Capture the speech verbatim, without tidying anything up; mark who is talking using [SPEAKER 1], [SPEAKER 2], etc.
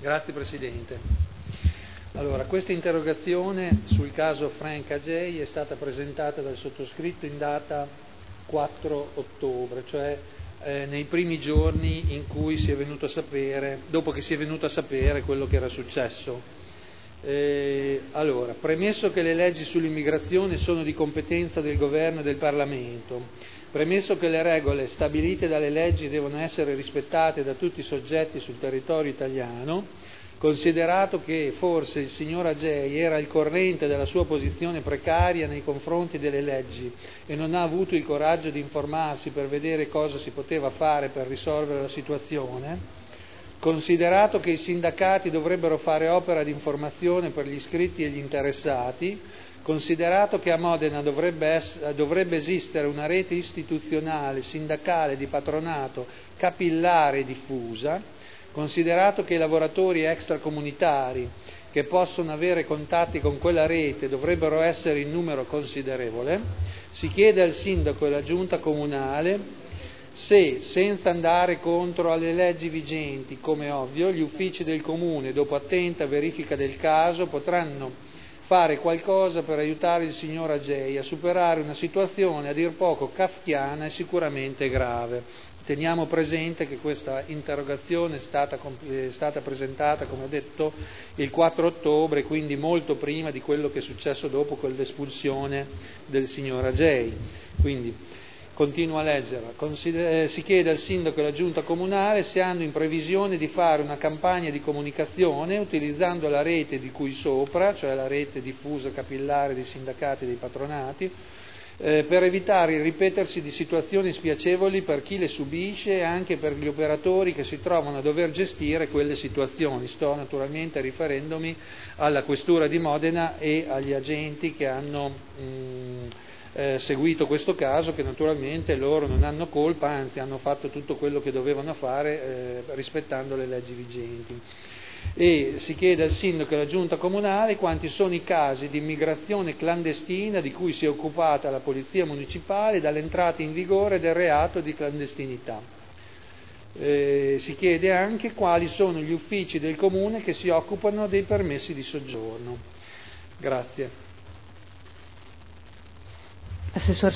[SPEAKER 1] Grazie Presidente. Allora, questa interrogazione sul caso Frank Agei è stata presentata dal sottoscritto in data quattro ottobre, cioè eh, nei primi giorni in cui si è venuto a sapere, dopo che si è venuto a sapere quello che era successo. Eh, allora, premesso che le leggi sull'immigrazione sono di competenza del Governo e del Parlamento, premesso che le regole stabilite dalle leggi devono essere rispettate da tutti i soggetti sul territorio italiano, considerato che forse il signor Agei era al corrente della sua posizione precaria nei confronti delle leggi e non ha avuto il coraggio di informarsi per vedere cosa si poteva fare per risolvere la situazione, considerato che i sindacati dovrebbero fare opera di informazione per gli iscritti e gli interessati, considerato che a Modena dovrebbe, essere, dovrebbe esistere una rete istituzionale, sindacale, di patronato capillare e diffusa, considerato che i lavoratori extracomunitari che possono avere contatti con quella rete dovrebbero essere in numero considerevole, si chiede al sindaco e alla giunta comunale se, senza andare contro alle leggi vigenti, come ovvio, gli uffici del comune, dopo attenta verifica del caso, potranno fare qualcosa per aiutare il signor Agei a superare una situazione a dir poco kafkiana e sicuramente grave. Teniamo presente che questa interrogazione è stata, è stata presentata, come ho detto, il quattro ottobre, quindi molto prima di quello che è successo dopo con l'espulsione del signor Agei. Quindi, continuo a leggerla. Consider- si chiede al sindaco e alla giunta comunale se hanno in previsione di fare una campagna di comunicazione utilizzando la rete di cui sopra, cioè la rete diffusa capillare dei sindacati e dei patronati, eh, per evitare il ripetersi di situazioni spiacevoli per chi le subisce e anche per gli operatori che si trovano a dover gestire quelle situazioni. Sto naturalmente riferendomi alla Questura di Modena e agli agenti che hanno mh, Eh, seguito questo caso, che naturalmente loro non hanno colpa, anzi hanno fatto tutto quello che dovevano fare eh, rispettando le leggi vigenti. E si chiede al sindaco e alla giunta comunale quanti sono i casi di immigrazione clandestina di cui si è occupata la polizia municipale dall'entrata in vigore del reato di clandestinità. Eh, si chiede anche quali sono gli uffici del comune che si occupano dei permessi di soggiorno. Grazie.
[SPEAKER 2] Assessor